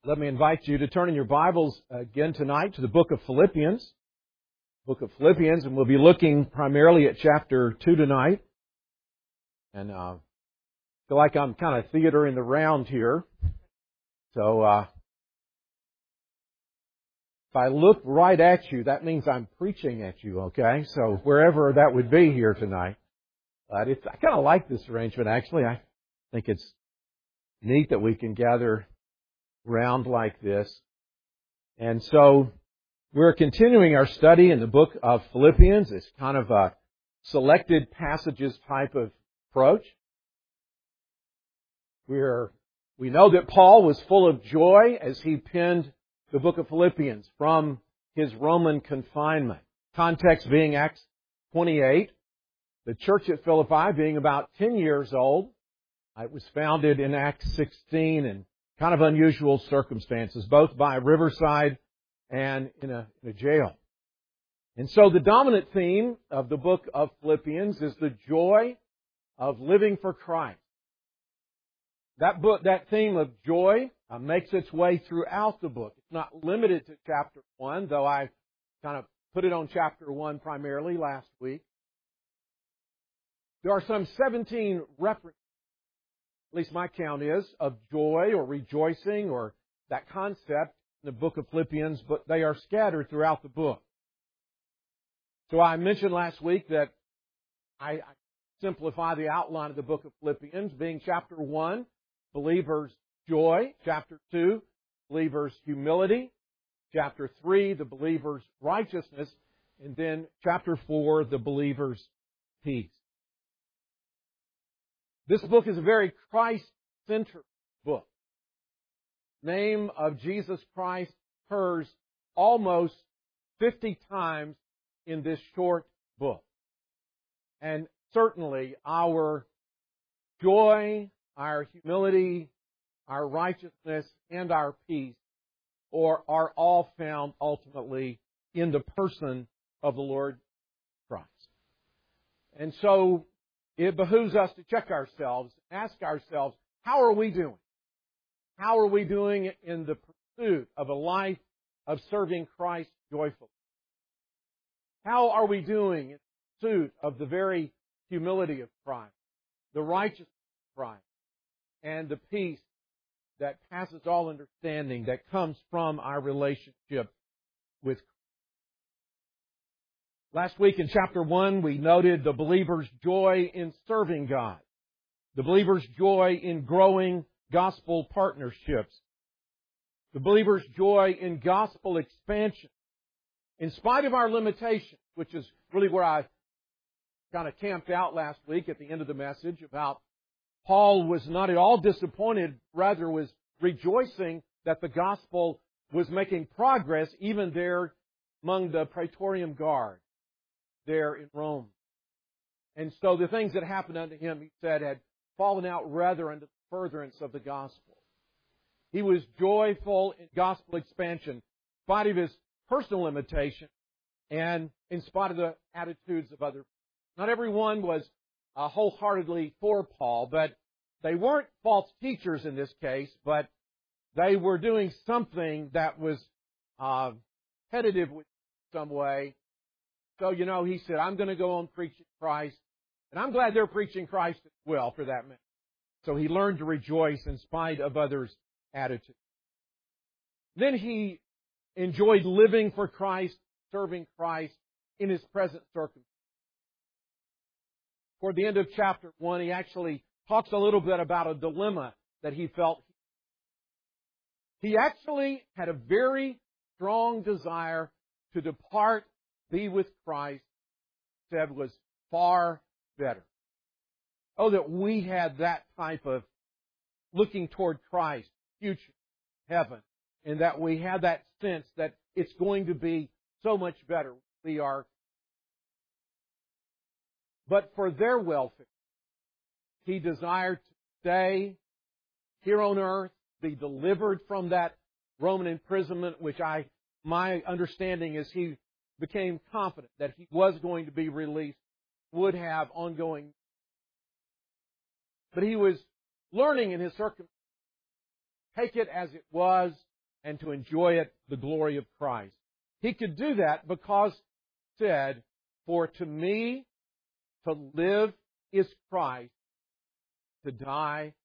Let me invite you to turn in your Bibles again tonight to the book of Philippians. And we'll be looking primarily at chapter 2 tonight. And I feel like I'm kind of theatering the round here. So if I look right at you, that means I'm preaching at you, okay? So wherever that would be here tonight. But I kind of like this arrangement, actually. I think it's neat that we can gather round like this. And so we're continuing our study in the book of Philippians. It's kind of a selected passages type of approach. We know that Paul was full of joy as he penned the book of Philippians from his Roman confinement. Context being Acts 28, the church at Philippi being about 10 years old. It was founded in Acts 16 and kind of unusual circumstances, both by riverside and in a jail. And so the dominant theme of the book of Philippians is the joy of living for Christ. That theme of joy makes its way throughout the book. It's not limited to chapter 1, though I kind of put it on chapter 1 primarily last week. There are some 17 references, at least my count is, of joy or rejoicing or that concept in the book of Philippians, but they are scattered throughout the book. So I mentioned last week that I simplify the outline of the book of Philippians, being chapter 1, believers' joy, chapter 2, believers' humility, chapter 3, the believer's righteousness, and then chapter 4, the believer's peace. This book is a very Christ-centered book. The name of Jesus Christ occurs almost 50 times in this short book. And certainly our joy, our humility, our righteousness, and our peace are all found ultimately in the person of the Lord Christ. And so it behooves us to check ourselves, ask ourselves, how are we doing? How are we doing in the pursuit of a life of serving Christ joyfully? How are we doing in pursuit of the very humility of Christ, the righteousness of Christ, and the peace that passes all understanding that comes from our relationship with Christ? Last week in chapter 1, we noted the believer's joy in serving God, the believer's joy in growing gospel partnerships, the believer's joy in gospel expansion. In spite of our limitations, which is really where I kind of camped out last week at the end of the message about Paul was not at all disappointed, rather was rejoicing that the gospel was making progress even there among the Praetorian Guard there in Rome. And so the things that happened unto him, he said, had fallen out rather unto the furtherance of the gospel. He was joyful in gospel expansion, in spite of his personal limitation and in spite of the attitudes of other people. Not everyone was wholeheartedly for Paul, but they weren't false teachers in this case, but they were doing something that was competitive with some way. So, he said, I'm going to go on preaching Christ. And I'm glad they're preaching Christ as well, for that matter. So he learned to rejoice in spite of others' attitudes. Then he enjoyed living for Christ, serving Christ in his present circumstances. Toward the end of chapter 1, he actually talks a little bit about a dilemma that he felt. He actually had a very strong desire to depart, be with Christ, said was far better. Oh, that we had that type of looking toward Christ, future, heaven, and that we had that sense that it's going to be so much better. We are. But for their welfare, he desired to stay here on earth, be delivered from that Roman imprisonment, which my understanding is he became confident that he was going to be released, would have ongoing. But he was learning in his circumstances. Take it as it was, and to enjoy it, the glory of Christ. He could do that because He said, "For to me to live is Christ, to die."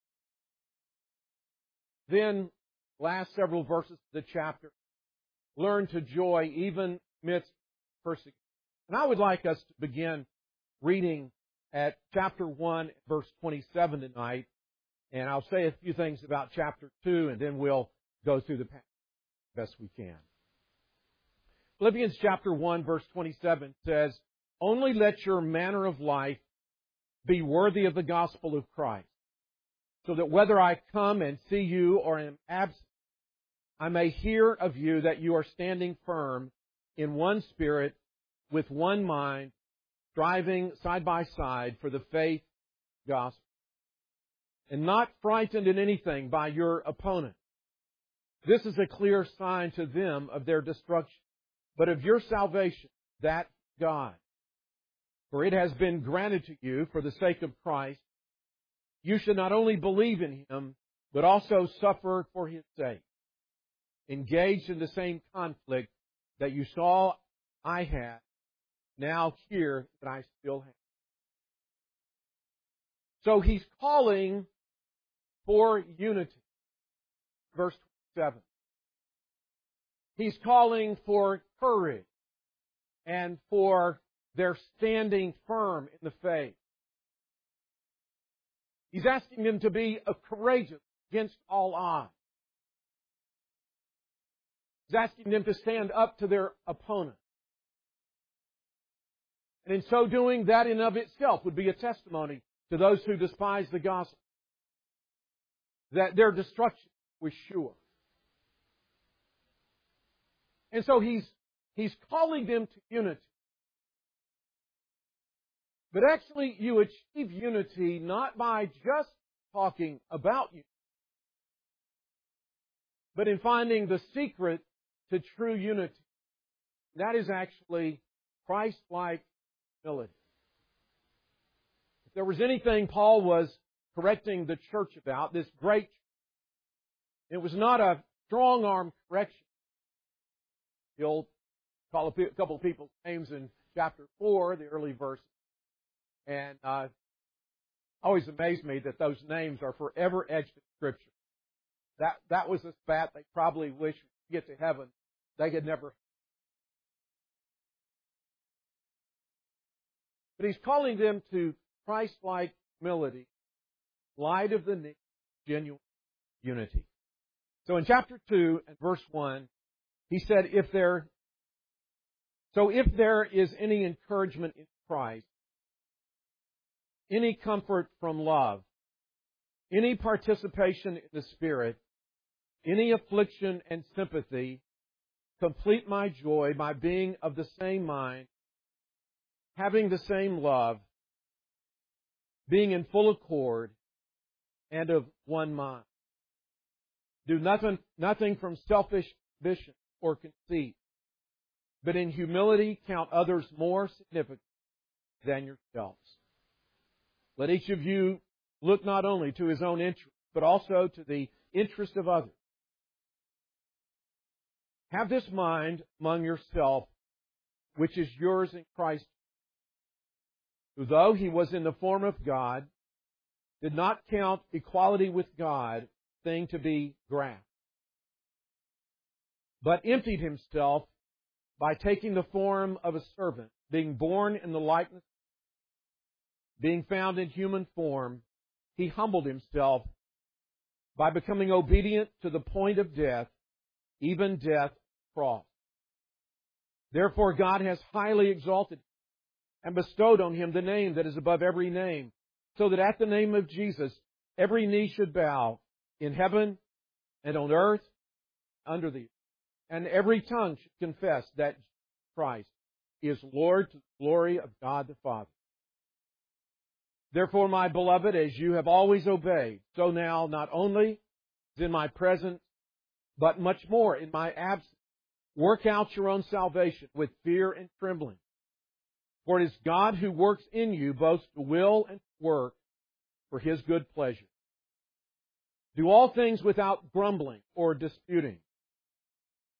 Then, last several verses of the chapter, learn to joy even amidst persecution. And I would like us to begin reading at chapter 1, verse 27 tonight. And I'll say a few things about chapter 2, and then we'll go through the passage as best we can. Philippians chapter 1, verse 27 says, "Only let your manner of life be worthy of the gospel of Christ, so that whether I come and see you or am absent, I may hear of you that you are standing firm in one spirit, with one mind, striving side by side for the faith gospel, and not frightened in anything by your opponent. This is a clear sign to them of their destruction, but of your salvation, that God. For it has been granted to you, for the sake of Christ, you should not only believe in Him, but also suffer for His sake, engaged in the same conflict that you saw I had, now hear that I still have." So He's calling for unity. Verse 27. He's calling for courage and for their standing firm in the faith. He's asking them to be courageous against all odds. He's asking them to stand up to their opponent. And in so doing, that in of itself would be a testimony to those who despise the gospel, that their destruction was sure. And so He's calling them to unity. But actually, you achieve unity not by just talking about unity, but in finding the secret to true unity. That is actually Christ-like humility. If there was anything Paul was correcting the church about, this great church, it was not a strong-arm correction. He'll call a couple of people's names in chapter 4, the early verses. And always amazed me that those names are forever etched in Scripture. That was a spat they probably wish to get to heaven they had never. But He's calling them to Christ-like humility, light of the need, genuine unity. So in chapter 2 and verse 1, he said, if there is any encouragement in Christ, any comfort from love, any participation in the Spirit, any affliction and sympathy, complete my joy by being of the same mind, having the same love, being in full accord, and of one mind. Do nothing from selfish ambition or conceit, but in humility count others more significant than yourselves. Let each of you look not only to his own interest, but also to the interest of others. Have this mind among yourself, which is yours in Christ, who, though He was in the form of God, did not count equality with God a thing to be grasped, but emptied Himself by taking the form of a servant, being born in the likeness, being found in human form, He humbled Himself by becoming obedient to the point of death, even death on the cross. Therefore God has highly exalted Him and bestowed on Him the name that is above every name, so that at the name of Jesus every knee should bow in heaven and on earth, under the earth, and every tongue should confess that Christ is Lord, to the glory of God the Father. Therefore, my beloved, as you have always obeyed, so now not only as in my presence, but much more in my absence, work out your own salvation with fear and trembling. For it is God who works in you both to will and to work for His good pleasure. Do all things without grumbling or disputing,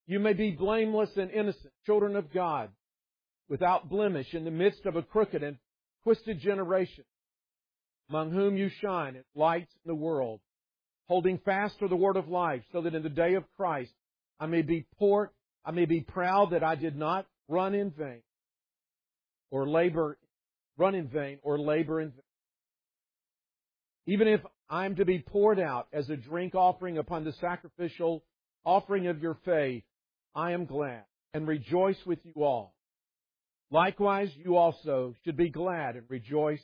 you may be blameless and innocent, children of God, without blemish in the midst of a crooked and twisted generation, among whom you shine as lights in the world, holding fast to the word of life, so that in the day of Christ I may be proud that I did not run in vain, or labor in vain. Even if I am to be poured out as a drink offering upon the sacrificial offering of your faith, I am glad and rejoice with you all. Likewise, you also should be glad and rejoice.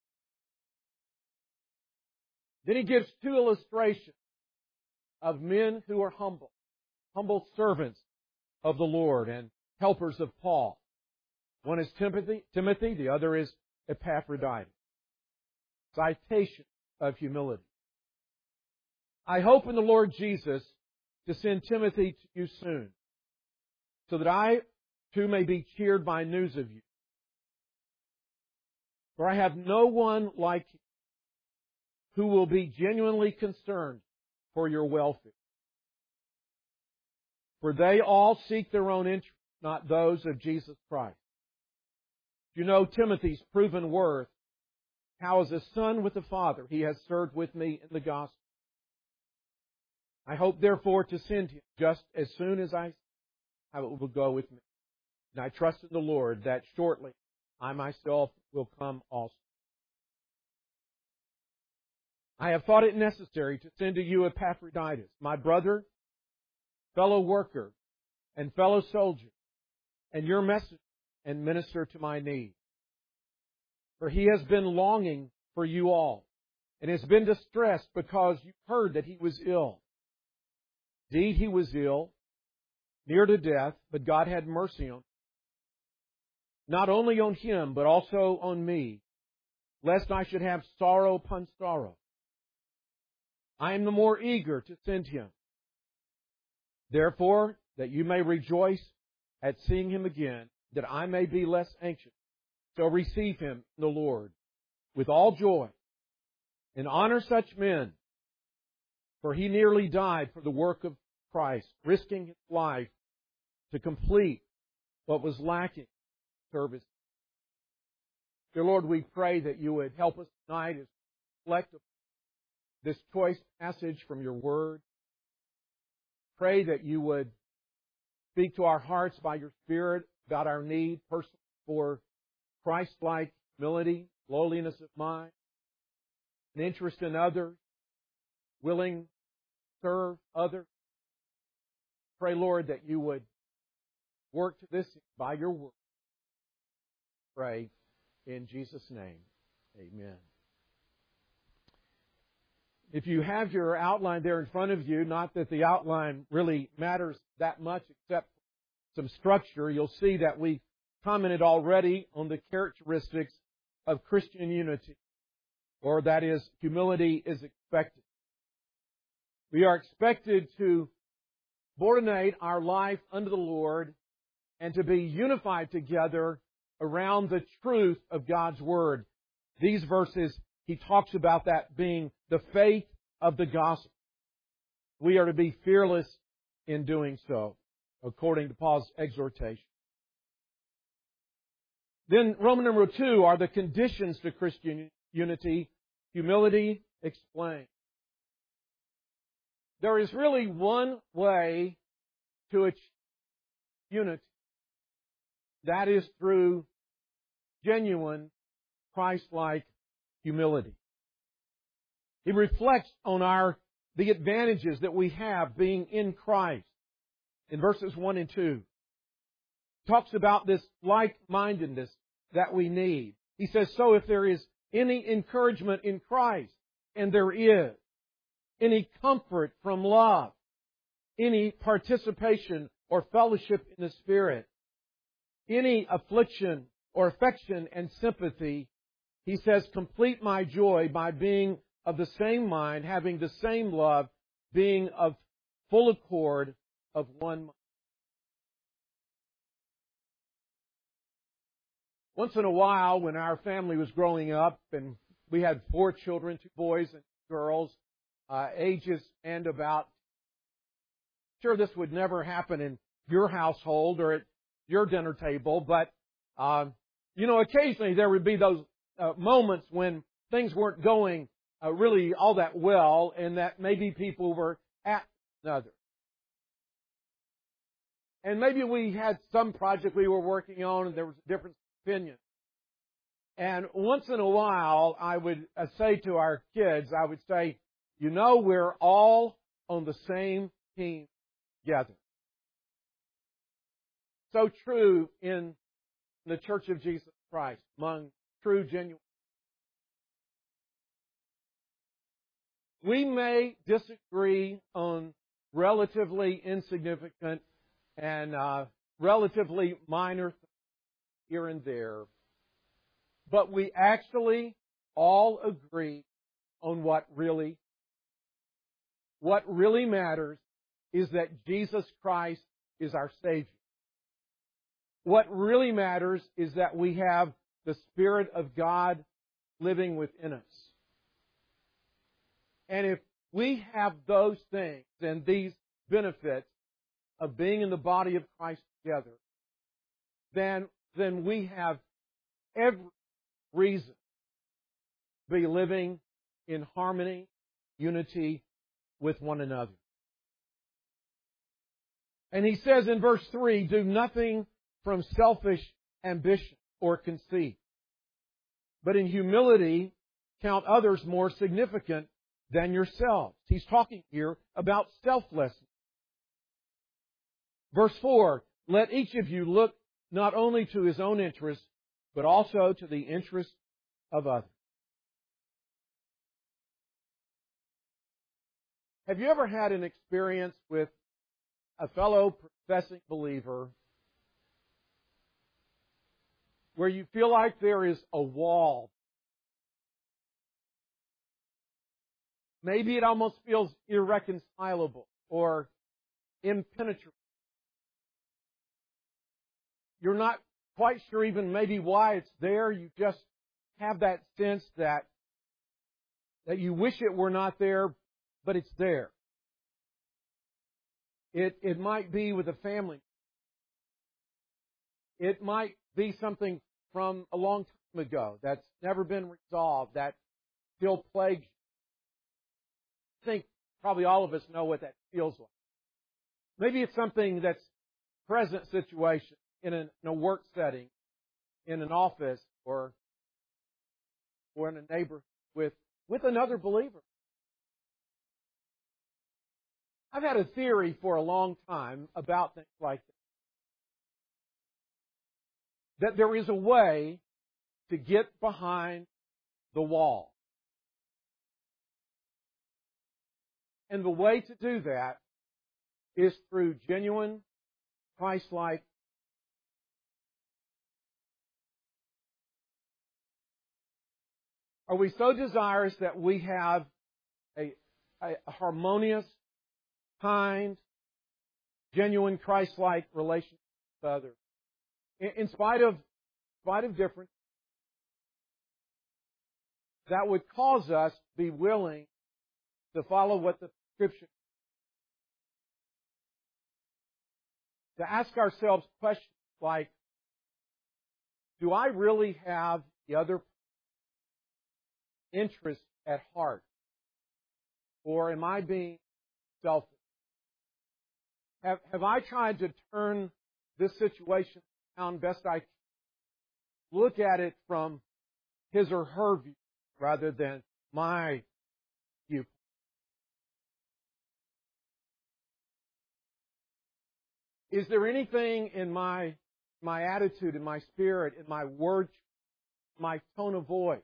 Then he gives two illustrations of men who are humble servants of the Lord and helpers of Paul. One is Timothy, the other is Epaphroditus. Citation of humility. I hope in the Lord Jesus to send Timothy to you soon, so that I too may be cheered by news of you. For I have no one like you who will be genuinely concerned for your welfare. For they all seek their own interests, not those of Jesus Christ. You know Timothy's proven worth, how as a son with the Father he has served with me in the gospel. I hope therefore to send him just as soon as I have it will go with me. And I trust in the Lord that shortly I myself will come also. I have thought it necessary to send to you Epaphroditus, my brother, fellow worker, and fellow soldier, and your messenger and minister to my need. For he has been longing for you all, and has been distressed because you heard that he was ill. Indeed, he was ill, near to death, but God had mercy on him. Not only on him, but also on me, lest I should have sorrow upon sorrow. I am the more eager to send him. Therefore, that you may rejoice at seeing him again, that I may be less anxious. So receive him in the Lord with all joy, and honor such men, for he nearly died for the work of Christ, risking his life to complete what was lacking in service. Dear Lord, we pray that you would help us tonight as we reflect upon this choice passage from your Word. Pray that you would speak to our hearts by your Spirit about our need personally for Christ-like humility, lowliness of mind, an interest in others, willing to serve others. Pray, Lord, that you would work to this by your word. Pray in Jesus' name. Amen. If you have your outline there in front of you, not that the outline really matters that much except some structure, you'll see that we commented already on the characteristics of Christian unity, or that is, humility is expected. We are expected to subordinate our life unto the Lord and to be unified together around the truth of God's Word. These verses, he talks about that being the faith of the gospel. We are to be fearless in doing so, according to Paul's exhortation. Then Roman number 2 are the conditions to Christian unity. Humility explained. There is really one way to achieve unity. That is through genuine Christ-like humility. He reflects on the advantages that we have being in Christ in verses 1 and 2. He talks about this like-mindedness that we need. He says, so if there is any encouragement in Christ, and there is, any comfort from love, any participation or fellowship in the Spirit, any affliction or affection and sympathy, he says, complete my joy by being of the same mind, having the same love, being of full accord of one mind. Once in a while, when our family was growing up, and we had 4 children, 2 boys and 2 girls, ages and about, sure this would never happen in your household or at your dinner table, but, occasionally there would be those moments when things weren't going really all that well and that maybe people were at another. And maybe we had some project we were working on and there was a difference of opinion. And once in a while, I would say to our kids, I would say, we're all on the same team together. So true in the Church of Jesus Christ, among true, genuine. We may disagree on relatively insignificant and relatively minor things here and there, but we actually all agree on what really matters is that Jesus Christ is our Savior. What really matters is that we have the Spirit of God living within us. And if we have those things and these benefits of being in the body of Christ together, then we have every reason to be living in harmony, unity with one another. And he says in verse 3, do nothing from selfish ambition or conceit, but in humility count others more significant than yourselves. He's talking here about selflessness. Verse 4, let each of you look not only to his own interest, but also to the interest of others. Have you ever had an experience with a fellow professing believer where you feel like there is a wall? Maybe it almost feels irreconcilable or impenetrable. You're not quite sure even maybe why it's there. You just have that sense that you wish it were not there, but it's there. It might be with a family. It might be something from a long time ago that's never been resolved, that still plagues you. I think probably all of us know what that feels like. Maybe it's something that's present situation in a work setting, in an office, or in a neighborhood with another believer. I've had a theory for a long time about things like this. That there is a way to get behind the wall. And the way to do that is through genuine, Christ-like. Are we so desirous that we have a harmonious, kind, genuine, Christ-like relationship with others? In spite of difference, that would cause us to be willing to follow what the Scripture, to ask ourselves questions like, do I really have the other interest at heart? Or am I being selfish? Have I tried to turn this situation around best I can? Look at it from his or her view rather than my view. Is there anything in my attitude, in my spirit, in my words, my tone of voice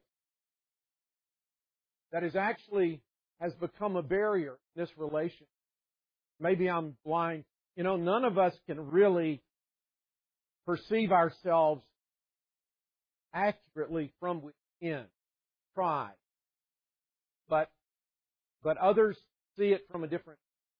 that has become a barrier in this relationship? Maybe I'm blind. None of us can really perceive ourselves accurately from within. Try. But others see it from a different.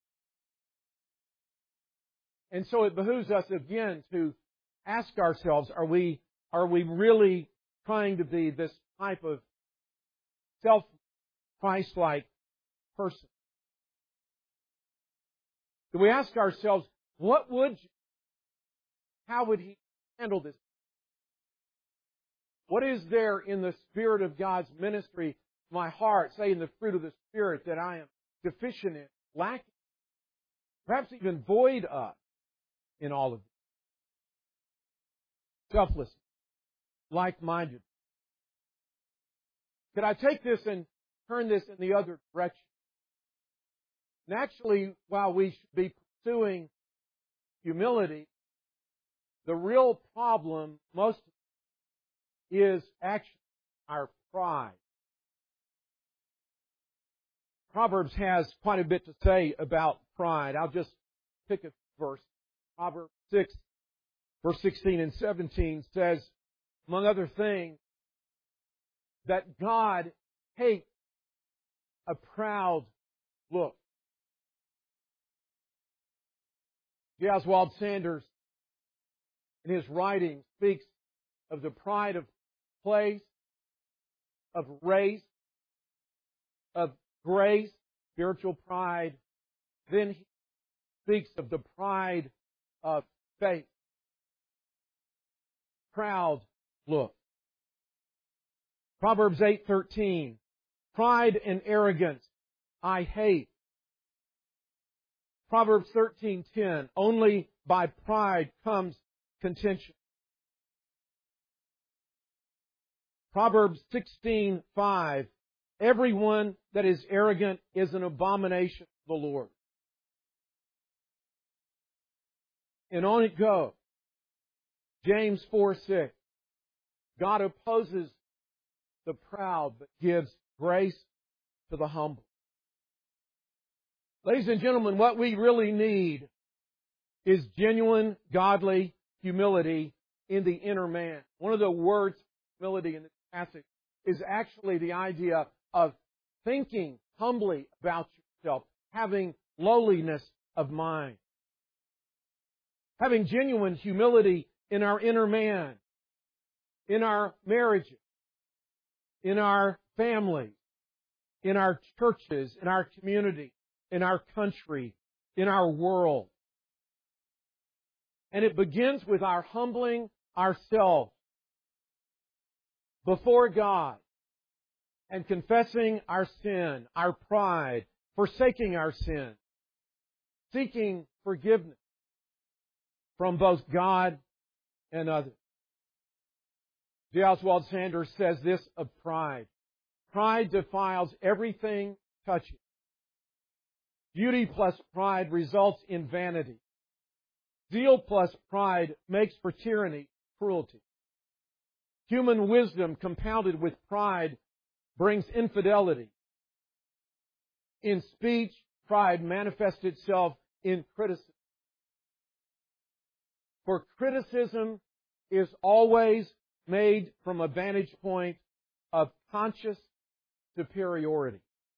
And so it behooves us again to ask ourselves, are we really trying to be this type of self-Christ-like person? Do we ask ourselves, what would how would He handle this? What is there in the Spirit of God's ministry, my heart, say in the fruit of the Spirit, that I am deficient in, lacking, perhaps even void of in all of this? Selfless, like-minded. Could I take this and turn this in the other direction? Naturally, while we should be pursuing humility, the real problem most is actually our pride. Proverbs has quite a bit to say about pride. I'll just pick a verse. Proverbs 6, verse 16 and 17 says, among other things, that God hates a proud look. J. Oswald Sanders, in his writing, speaks of the pride of place, of race, of grace, spiritual pride. Then he speaks of the pride of faith. Proud look. Proverbs 8:13. Pride and arrogance I hate. Proverbs 13:10. Only by pride comes contention. Proverbs 16:5. Everyone that is arrogant is an abomination to the Lord. And on it goes. James 4:6. God opposes the proud, but gives grace to the humble. Ladies and gentlemen, what we really need is genuine, godly humility in the inner man. One of the words humility in this passage is actually the idea of thinking humbly about yourself, having lowliness of mind. Having genuine humility in our inner man, in our marriages, in our families, in our churches, in our community, in our country, in our world. And it begins with our humbling ourselves before God and confessing our sin, our pride, forsaking our sin, seeking forgiveness from both God and others. J. Oswald Sanders says this of pride. Pride defiles everything touching. Beauty plus pride results in vanity. Zeal plus pride makes for tyranny, cruelty. Human wisdom compounded with pride brings infidelity. In speech, pride manifests itself in criticism. For criticism is always made from a vantage point of conscious superiority.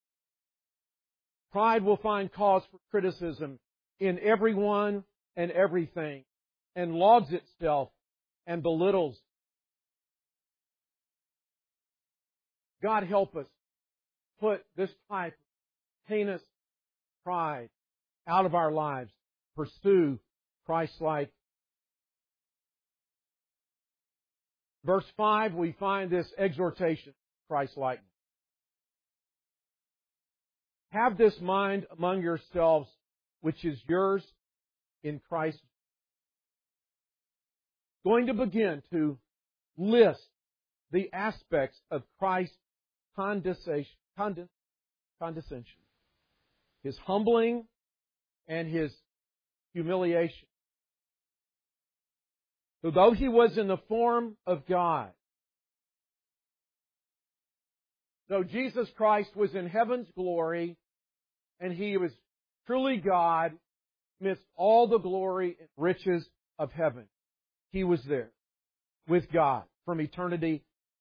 Pride will find cause for criticism in everyone and everything, and lauds itself and belittles. God help us put this type of heinous pride out of our lives. Pursue Christ-like. Verse 5, we find this exhortation, Christ-likeness. Have this mind among yourselves, which is yours in Christ. Going to begin to list the aspects of Christ's condescension, His humbling and His humiliation. So though He was in the form of God, though Jesus Christ was in heaven's glory, and He was truly God, amidst all the glory and riches of heaven, He was there with God from eternity.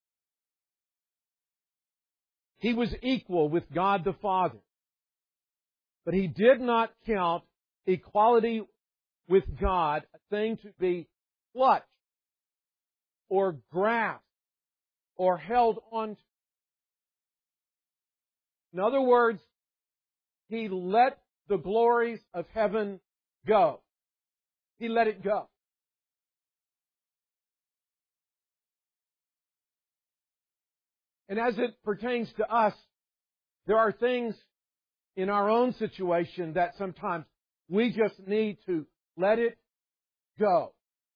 He was equal with God the Father. But He did not count equality with God a thing to be clutched or grasped or held on to. In other words, He let the glories of heaven go. He let it go. And as it pertains to us, there are things in our own situation that sometimes we just need to let it go.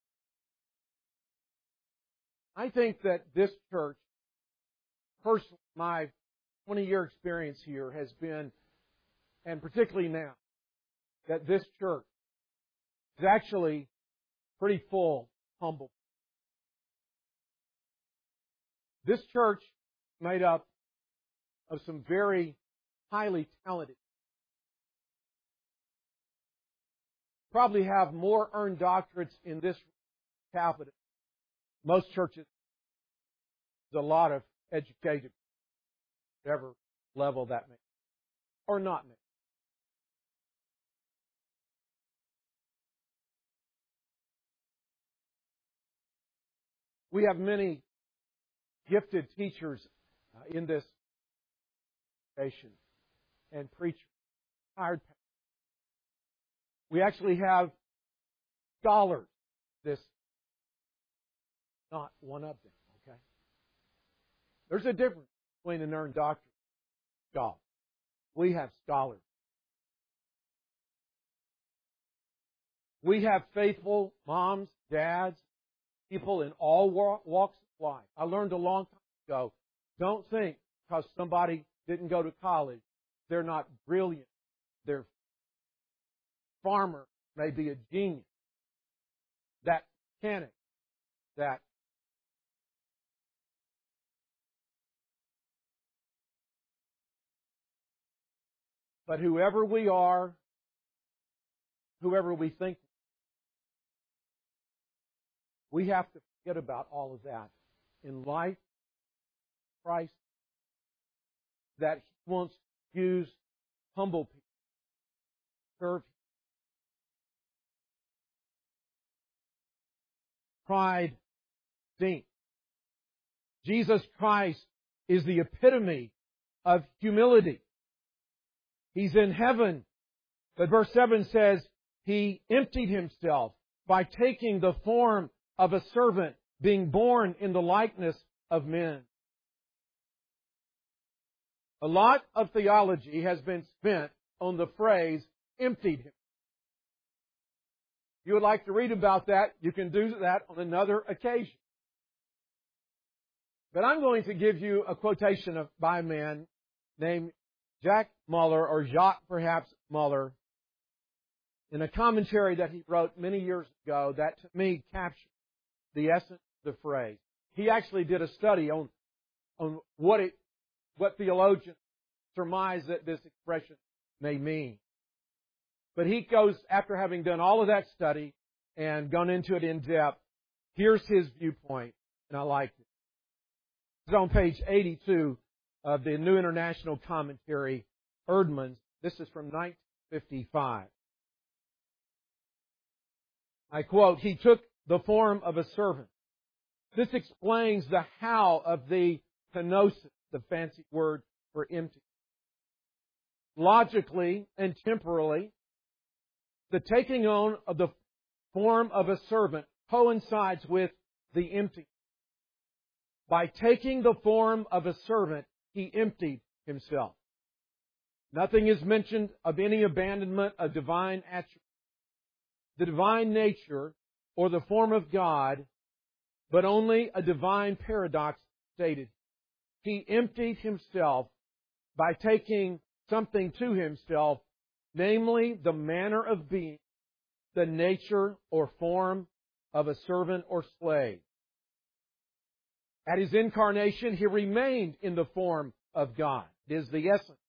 I think that this church, personally, my 20-year experience here has been, and particularly now, that this church is actually pretty full, humble. This church is made up of some very highly talented. Probably have more earned doctorates in this capital. Most churches, there's a lot of educated, whatever level that may be, or not may be. We have many gifted teachers in this nation and preachers, hired pastors. We actually have scholars. This, not one of them, okay? There's a difference between an earned doctorate and scholar. We have scholars. We have faithful moms, dads, people in all walks of life. I learned a long time ago, don't think because somebody didn't go to college, they're not brilliant. Their farmer may be a genius. That mechanic, that but whoever we are, whoever we think, we have to forget about all of that. In life, Christ, that He wants to use humble people, serve Him. Pride stinks. Jesus Christ is the epitome of humility. He's in heaven. But verse 7 says, He emptied Himself by taking the form of a servant, being born in the likeness of men. A lot of theology has been spent on the phrase, emptied Him. If you would like to read about that, you can do that on another occasion. But I'm going to give you a quotation by a man named Jack Muller, or Jacques perhaps Muller, in a commentary that he wrote many years ago that to me captures the essence of the phrase. He actually did a study on what theologians surmise that this expression may mean. But he goes, after having done all of that study and gone into it in depth, here's his viewpoint, and I like it. It's on page 82 of the New International Commentary, Erdman's. This is from 1955. I quote, He took the form of a servant. This explains the how of the kenosis, the fancy word for empty. Logically and temporally, the taking on of the form of a servant coincides with the empty. By taking the form of a servant, He emptied Himself. Nothing is mentioned of any abandonment of divine attributes. The divine nature or the form of God, but only a divine paradox stated. He emptied Himself by taking something to Himself, namely the manner of being, the nature or form of a servant or slave. At His incarnation, He remained in the form of God. It is the essence.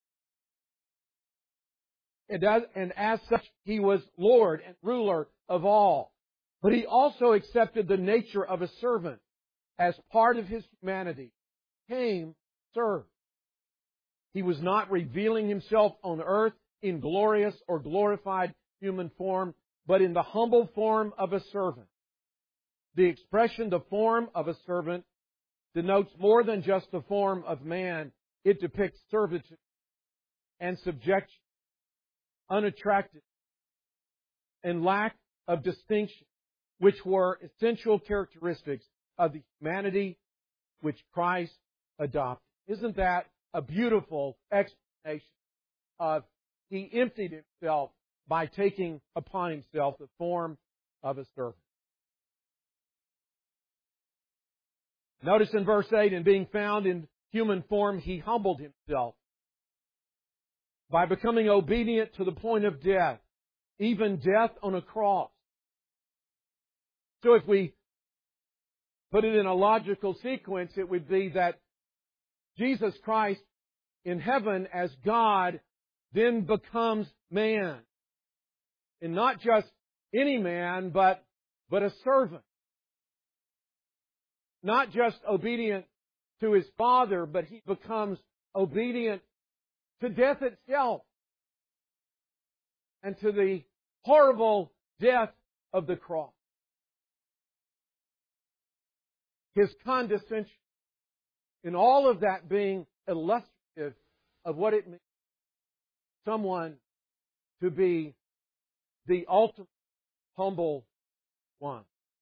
And as such, He was Lord and ruler of all. But He also accepted the nature of a servant as part of His humanity. Came, served. He was not revealing Himself on earth in glorious or glorified human form, but in the humble form of a servant. The expression, the form of a servant, denotes more than just the form of man. It depicts servitude and subjection, unattractive, and lack of distinction, which were essential characteristics of the humanity which Christ adopted. Isn't that a beautiful explanation of He emptied Himself by taking upon Himself the form of a servant? Notice in verse 8, and being found in human form, He humbled Himself by becoming obedient to the point of death, even death on a cross. So if we put it in a logical sequence, it would be that Jesus Christ in heaven as God then becomes man. And not just any man, but a servant. Not just obedient to His Father, but He becomes obedient to death itself and to the horrible death of the cross. His condescension, in all of that being illustrative of what it means someone to be the ultimate humble one.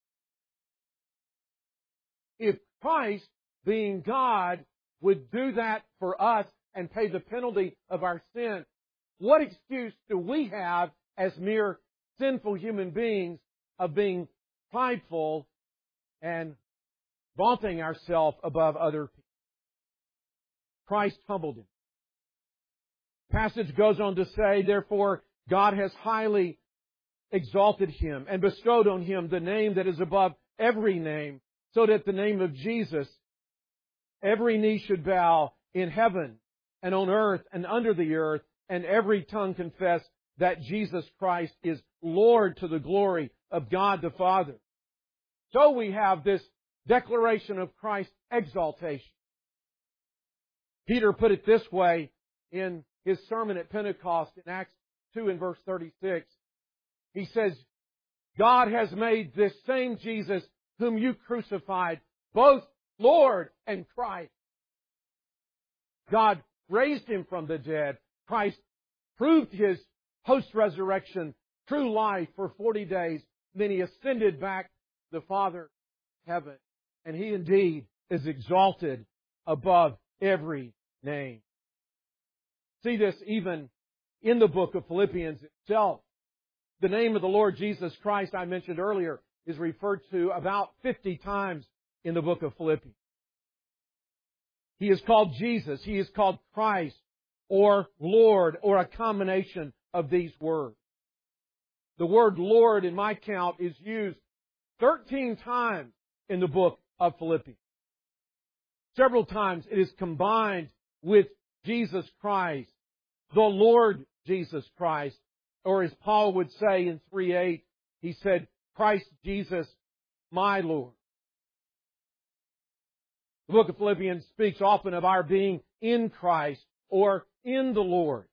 If Christ, being God, would do that for us and pay the penalty of our sin, what excuse do we have as mere sinful human beings of being prideful and vaunting ourselves above other people? Christ humbled Him. The passage goes on to say, therefore, God has highly exalted Him and bestowed on Him the name that is above every name, so that the name of Jesus, every knee should bow in heaven and on earth and under the earth, and every tongue confess that Jesus Christ is Lord, to the glory of God the Father. So we have this declaration of Christ's exaltation. Peter put it this way in his sermon at Pentecost in Acts 2 and verse 36. He says, God has made this same Jesus whom you crucified both Lord and Christ. God raised Him from the dead. Christ proved His post-resurrection true life for 40 days. Then He ascended back to the Father in heaven. And He indeed is exalted above every name. See this even in the book of Philippians itself. The name of the Lord Jesus Christ, I mentioned earlier, is referred to about 50 times in the book of Philippians. He is called Jesus. He is called Christ or Lord, or a combination of these words. The word Lord, in my count, is used 13 times in the book of Philippians. Several times it is combined with Jesus Christ, the Lord Jesus Christ. Or as Paul would say in 3:8, he said, Christ Jesus, my Lord. The book of Philippians speaks often of our being in Christ or in the Lord.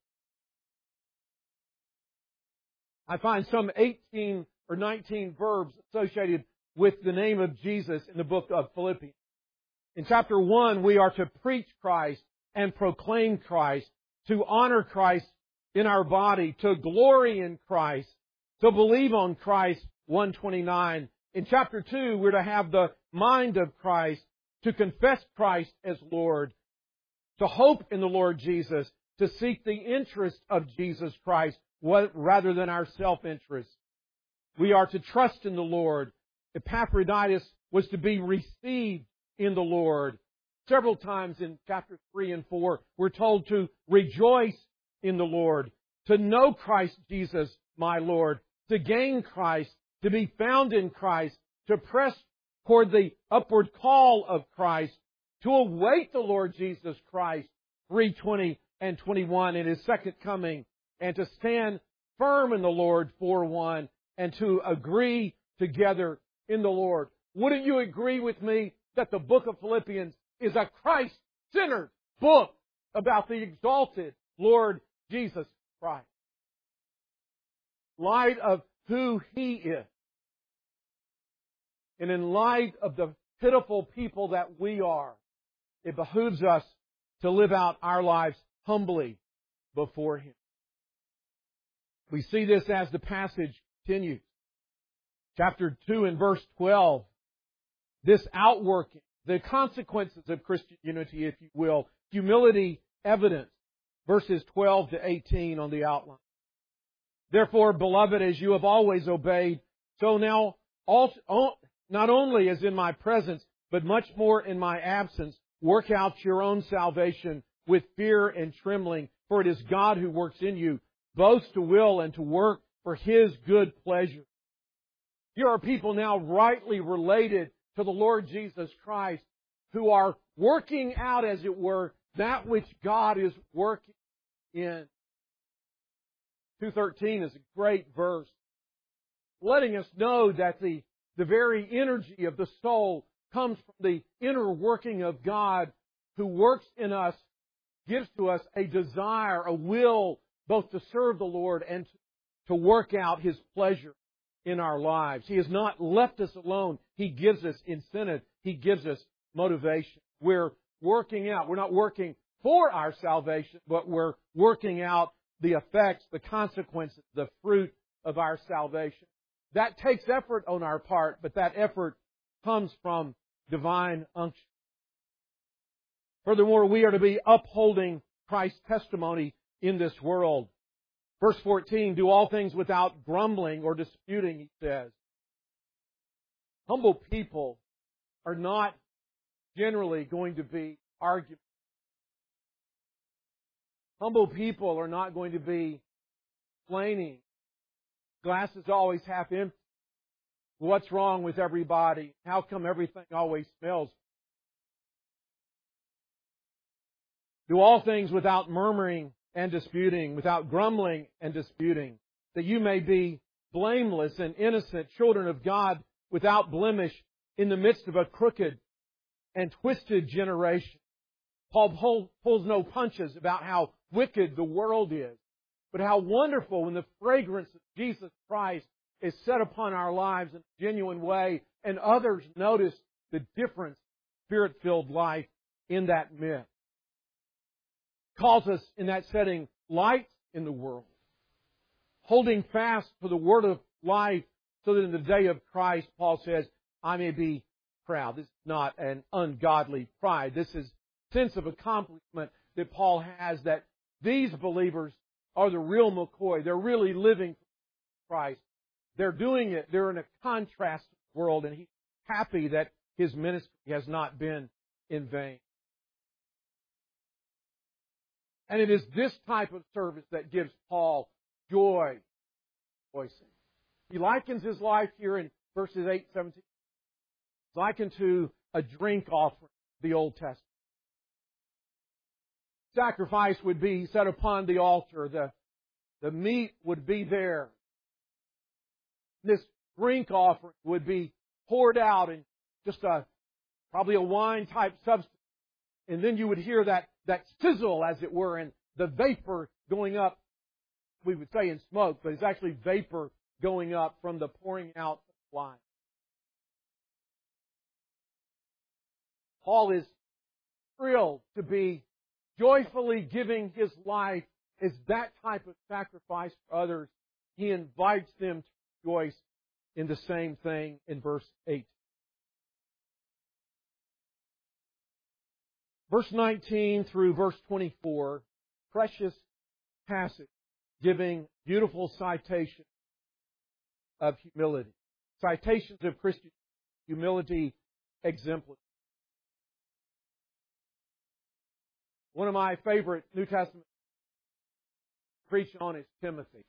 I find some 18 or 19 verbs associated with the name of Jesus in the book of Philippians. In chapter 1, we are to preach Christ and proclaim Christ, to honor Christ in our body, to glory in Christ, to believe on Christ, 129. In chapter 2, we're to have the mind of Christ, to confess Christ as Lord, to hope in the Lord Jesus, to seek the interest of Jesus Christ rather than our self-interest. We are to trust in the Lord. Epaphroditus was to be received in the Lord. Several times in chapter 3 and 4, we're told to rejoice in the Lord, to know Christ Jesus, my Lord, to gain Christ, to be found in Christ, to press toward the upward call of Christ, to await the Lord Jesus Christ, 3:20 and 21, in His second coming, and to stand firm in the Lord, 4:1, and to agree together in the Lord. Wouldn't you agree with me that the book of Philippians is a Christ-centered book about the exalted Lord Jesus Christ? In light of who He is, and in light of the pitiful people that we are, it behooves us to live out our lives humbly before Him. We see this as the passage continues. Chapter 2 and verse 12. This outworking, the consequences of Christian unity, if you will. Humility evidence. Verses 12 to 18 on the outline. Therefore, beloved, as you have always obeyed, so now not only as in my presence, but much more in my absence, work out your own salvation with fear and trembling, for it is God who works in you, both to will and to work for His good pleasure. Here are people now rightly related to the Lord Jesus Christ, who are working out, as it were, that which God is working in. 2:13 is a great verse, letting us know that the very energy of the soul comes from the inner working of God, who works in us, gives to us a desire, a will, both to serve the Lord and to work out His pleasure in our lives. He has not left us alone. He gives us incentive. He gives us motivation. We're working out. We're not working for our salvation, but we're working out the effects, the consequences, the fruit of our salvation. That takes effort on our part, but that effort comes from divine unction. Furthermore, we are to be upholding Christ's testimony in this world. Verse 14, do all things without grumbling or disputing, he says. Humble people are not generally going to be arguing. Humble people are not going to be complaining. Glass is always half empty. What's wrong with everybody? How come everything always smells? Do all things without murmuring and disputing, without grumbling and disputing, that you may be blameless and innocent children of God without blemish in the midst of a crooked and twisted generation. Paul pulls no punches about how wicked the world is, but how wonderful when the fragrance of Jesus Christ is set upon our lives in a genuine way, and others notice the difference Spirit-filled life in that midst. Calls us in that setting light in the world, holding fast to the word of life, so that in the day of Christ, Paul says, I may be proud. This is not an ungodly pride. This is sense of accomplishment that Paul has, that these believers are the real McCoy. They're really living for Christ. They're doing it. They're in a contrast world, and he's happy that his ministry has not been in vain. And it is this type of service that gives Paul joy. He likens his life here in verses 8, 17. It's likened to a drink offering, the Old Testament. Sacrifice would be set upon the altar. The meat would be there. This drink offering would be poured out in just probably a wine-type substance. And then you would hear that sizzle, as it were, and the vapor going up. We would say in smoke, but it's actually vapor going up from the pouring out of wine. Paul is thrilled to be joyfully giving his life as that type of sacrifice for others. He invites them to rejoice in the same thing in verse 8. Verse 19 through verse 24, precious passage, giving beautiful citation of humility. Citations of Christian humility exemplified. One of my favorite New Testament preach on is Timothy.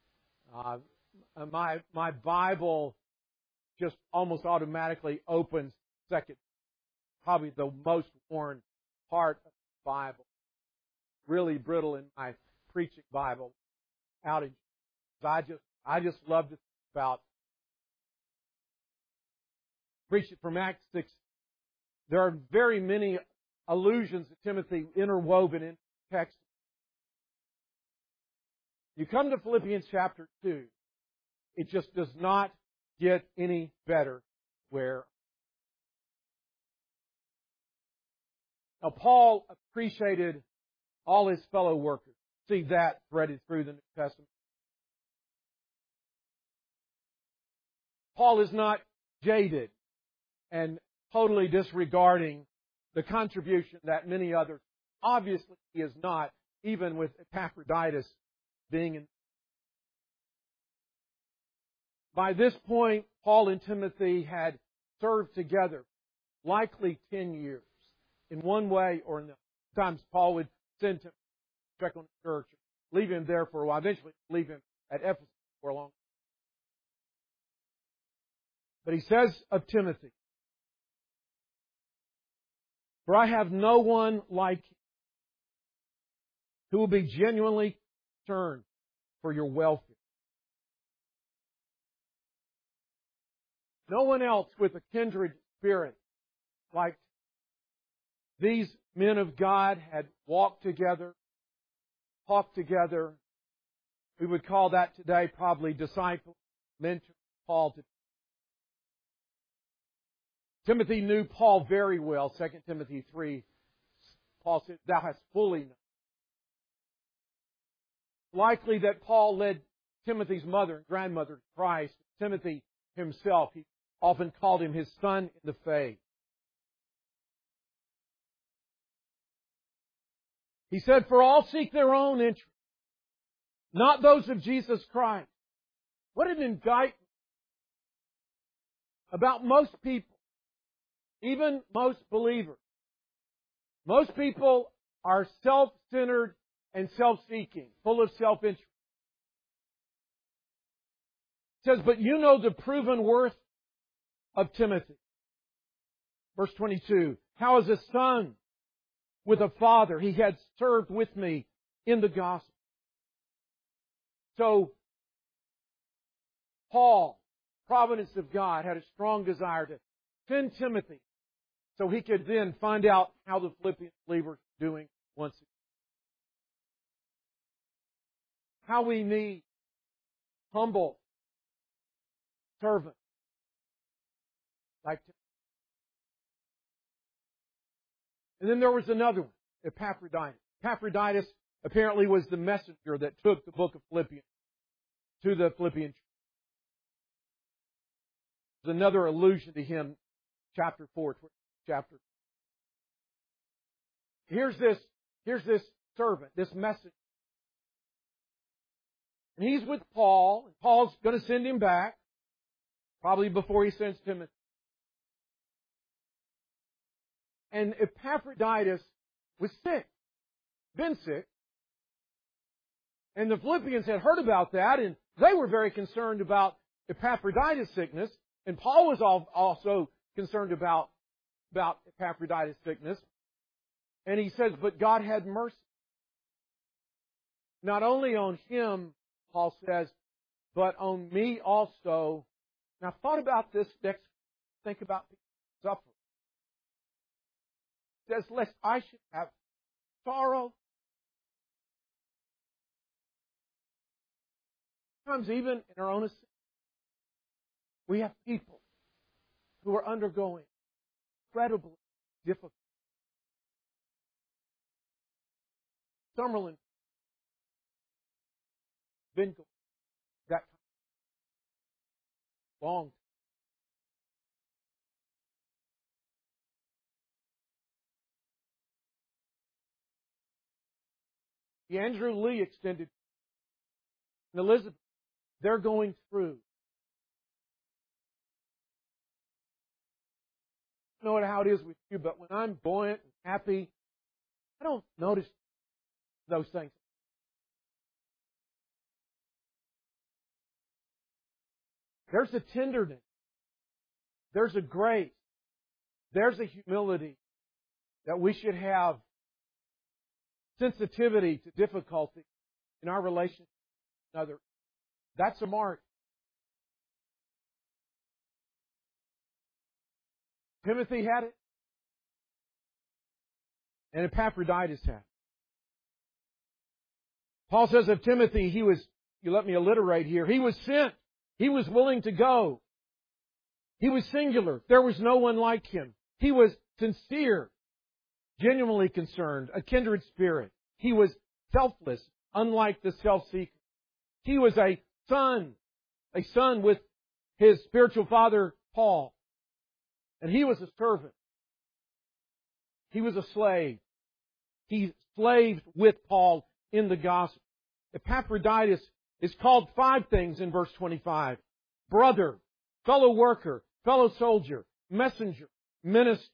My Bible just almost automatically opens second, probably the most worn part of the Bible. Really brittle in my preaching Bible. I just love to think about preaching from Acts 6. There are very many allusions to Timothy interwoven in text. You come to Philippians chapter 2, it just does not get any better where. Now, Paul appreciated all his fellow workers. See that threaded through the New Testament. Paul is not jaded and totally disregarding the contribution that many others. Obviously, he is not, even with Epaphroditus being in. By this point, Paul and Timothy had served together, likely 10 years, in one way or another. Sometimes Paul would send Timothy to check on the church, leave him there for a while, eventually leave him at Ephesus for a long time. But he says of Timothy, "For I have no one like him who will be genuinely concerned for your welfare." No one else with a kindred spirit like these men of God had walked together, talked together. We would call that today probably disciple, mentor, Paul. Timothy knew Paul very well. 2 Timothy 3, Paul said, "Thou hast fully known." Likely that Paul led Timothy's mother and grandmother to Christ. Timothy himself, he often called him his son in the faith. He said, "For all seek their own interest, not those of Jesus Christ." What an indictment about most people, even most believers. Most people are self-centered and self-seeking, full of self-interest. It says, "But you know the proven worth of Timothy." Verse 22, "How as a son with a father he had served with me in the gospel." So, Paul, providence of God, had a strong desire to send Timothy so he could then find out how the Philippian believers were doing once again. How we need humble servants like Timothy. And then there was another one, Epaphroditus. Epaphroditus apparently was the messenger that took the book of Philippians to the Philippian church. There's another allusion to him, chapter 4, chapter. Here's this servant, this messenger. And he's with Paul, and Paul's going to send him back, probably before he sends Timothy. And Epaphroditus was sick, been sick. And the Philippians had heard about that, and they were very concerned about Epaphroditus' sickness. And Paul was also concerned about Epaphroditus' sickness. And he says, "But God had mercy. Not only on him," Paul says, "but on me also." Now, I've thought about this next. Think about people suffering. It says, "Lest I should have sorrow." Sometimes even in our own assembly, we have people who are undergoing incredibly difficult. Summerlin, been going that long time. The Andrew Lee extended and Elizabeth, they're going through. I don't know how it is with you, but when I'm buoyant and happy, I don't notice those things. There's a tenderness. There's a grace. There's a humility that we should have. Sensitivity to difficulty in our relationship with another. That's a mark. Timothy had it. And Epaphroditus had it. Paul says of Timothy, he was, you let me alliterate here, he was sent. He was willing to go. He was singular. There was no one like him. He was sincere, genuinely concerned, a kindred spirit. He was selfless, unlike the self-seeker. He was a son with his spiritual father, Paul. And he was a servant. He was a slave. He slaved with Paul in the gospel. Epaphroditus is called 5 things in verse 25. Brother, fellow worker, fellow soldier, messenger, minister.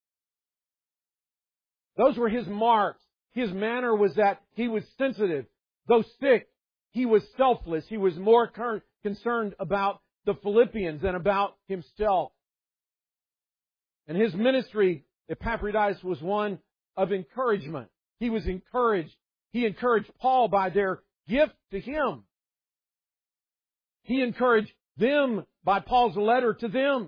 Those were his marks. His manner was that he was sensitive. Though sick, he was selfless. He was more concerned about the Philippians than about himself. And his ministry, Epaphroditus, was one of encouragement. He was encouraged. He encouraged Paul by their gift to him. He encouraged them by Paul's letter to them.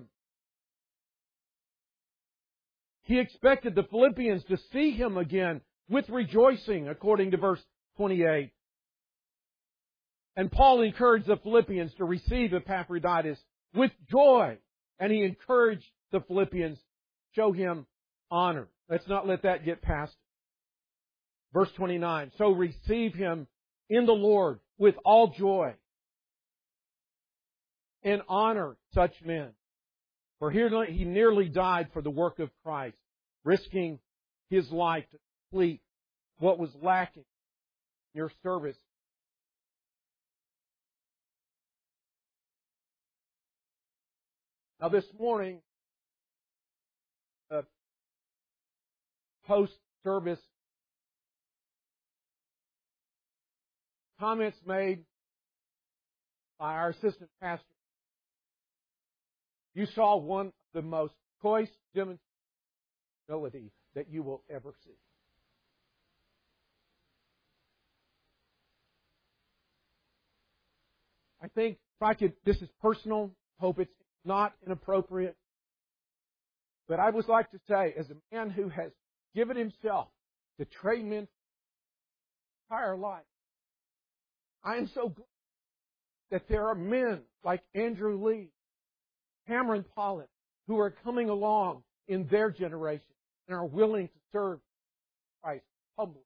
He expected the Philippians to see him again with rejoicing, according to verse 28. And Paul encouraged the Philippians to receive Epaphroditus with joy. And he encouraged the Philippians to show him honor. Let's not let that get past us. Verse 29. So receive him in the Lord with all joy and honor such men. For he nearly died for the work of Christ, risking his life to complete what was lacking in your service. Now this morning, post-service comments made by our assistant pastor. You saw one of the most choice demonstrations of humility that you will ever see. I think if I could, this is personal, hope it's not inappropriate, but I would like to say, as a man who has given himself to train men his entire life, I am so glad that there are men like Andrew Lee, Cameron Pollitt, who are coming along in their generation and are willing to serve Christ humbly.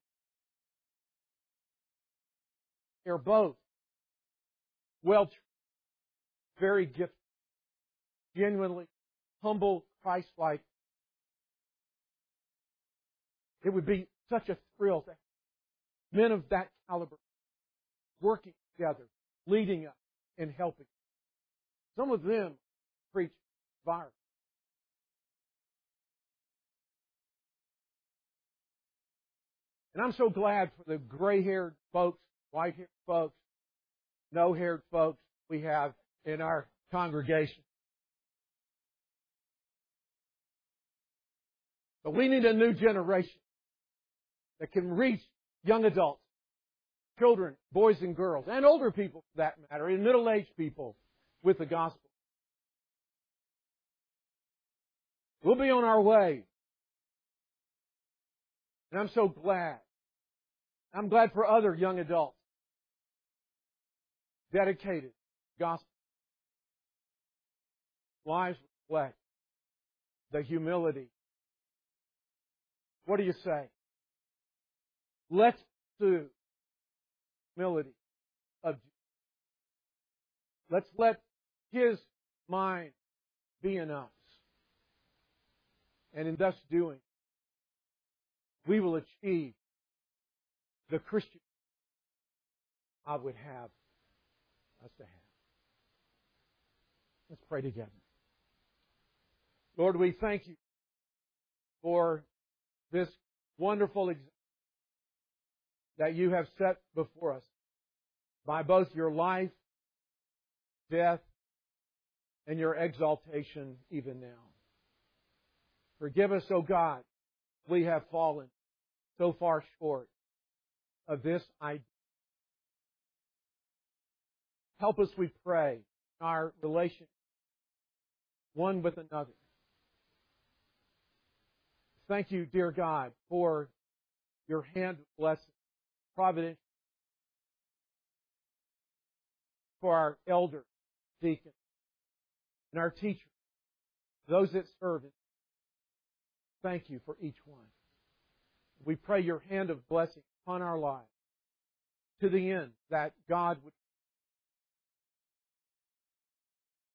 They're both well-trained, very gifted, genuinely humble, Christ-like. It would be such a thrill to have men of that caliber working together, leading us and helping. Some of them preach virus. And I'm so glad for the gray-haired folks, white-haired folks, no-haired folks we have in our congregation. But we need a new generation that can reach young adults, children, boys and girls, and older people for that matter, and middle-aged people with the gospel. We'll be on our way. And I'm so glad. I'm glad for other young adults dedicated to the gospel. Lives reflect the humility. What do you say? Let's pursue humility of Jesus. Let's let His mind be in us. And in thus doing, we will achieve the Christian God would have us to have. Let's pray together. Lord, we thank you for this wonderful example that you have set before us by both your life, death, and your exaltation even now. Forgive us, O God, we have fallen so far short of this idea. Help us, we pray, in our relation one with another. Thank you, dear God, for your hand of blessing, providence, for our elders, deacons, and our teachers, those that serve. Thank you for each one. We pray your hand of blessing upon our lives to the end that God would